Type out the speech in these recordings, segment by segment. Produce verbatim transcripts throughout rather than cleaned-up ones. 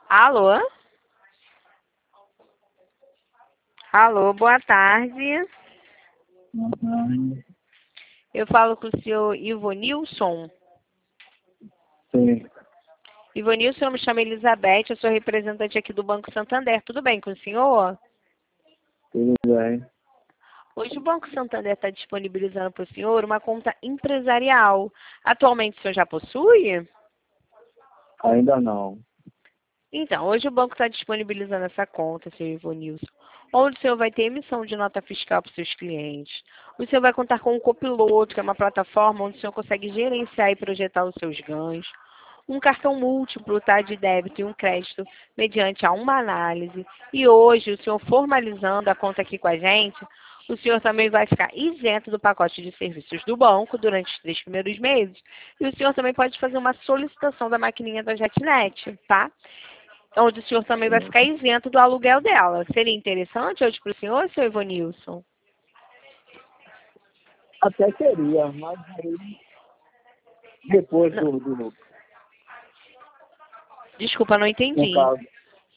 Alô? Alô, boa tarde. Uhum. Eu falo com o senhor Ivonilson. Sim, Ivonilson, eu me chamo Elizabeth, eu sou representante aqui do Banco Santander. Tudo bem com o senhor? tudo bem. Hoje o Banco Santander está disponibilizando para o senhor uma conta empresarial. Atualmente o senhor já possui? Ainda não. Então, hoje o banco está disponibilizando essa conta, senhor Ivonilson, onde o senhor vai ter emissão de nota fiscal para os seus clientes. O senhor vai contar com o Copiloto, que é uma plataforma onde o senhor consegue gerenciar e projetar os seus ganhos. Um cartão múltiplo, tá, de débito e um crédito, mediante a uma análise. E hoje, o senhor formalizando a conta aqui com a gente, o senhor também vai ficar isento do pacote de serviços do banco durante os três primeiros meses. E o senhor também pode fazer uma solicitação da maquininha da JetNet, tá? Onde o senhor também vai ficar isento do aluguel dela. Seria interessante hoje para o senhor, senhor Ivonilson? Até queria, mas aí depois Não, do, do desculpa, não no entendi. caso,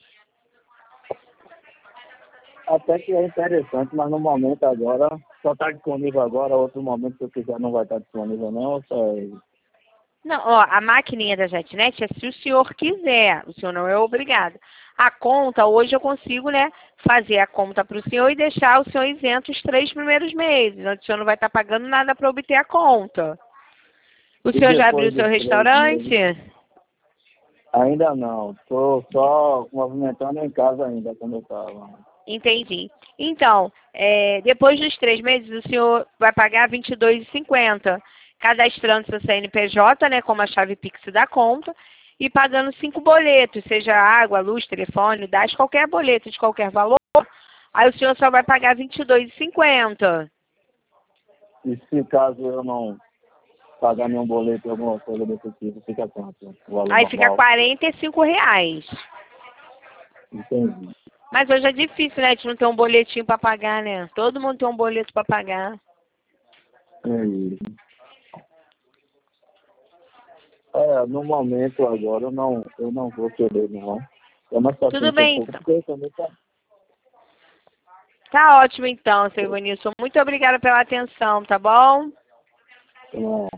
até que é interessante, mas no momento agora, só está disponível agora, outro momento se eu quiser não vai estar disponível não, só é Não, ó, a maquininha da JetNet é se o senhor quiser, o senhor não é obrigado. A conta, hoje eu consigo, né, fazer a conta para o senhor e deixar o senhor isento os três primeiros meses, onde o senhor não vai estar pagando nada para obter a conta. O e senhor já abriu depois o seu dos três restaurante? meses. Ainda não, estou só movimentando em casa ainda como eu estava. Entendi. Então, é, depois dos três meses, o senhor vai pagar vinte e dois reais e cinquenta centavos, cadastrando seu C N P J, né, como a chave Pix da conta, e pagando cinco boletos, seja água, luz, telefone, gás, qualquer boleto de qualquer valor. Aí o senhor só vai pagar vinte e dois reais e cinquenta centavos. E se caso eu não pagar nenhum boleto ou alguma coisa desse tipo, fica quanto? O valor Aí fica normal? quarenta e cinco reais. Entendi. Mas hoje é difícil, né, de não ter um boletinho para pagar, né? Todo mundo tem um boleto para pagar. Entendi. É, no momento agora eu não, eu não vou querer não. É mais Tudo paciente um bem, pouco, então. porque eu também tá. Tá ótimo então, seu Ivanilson. Muito obrigada pela atenção, tá bom? Tá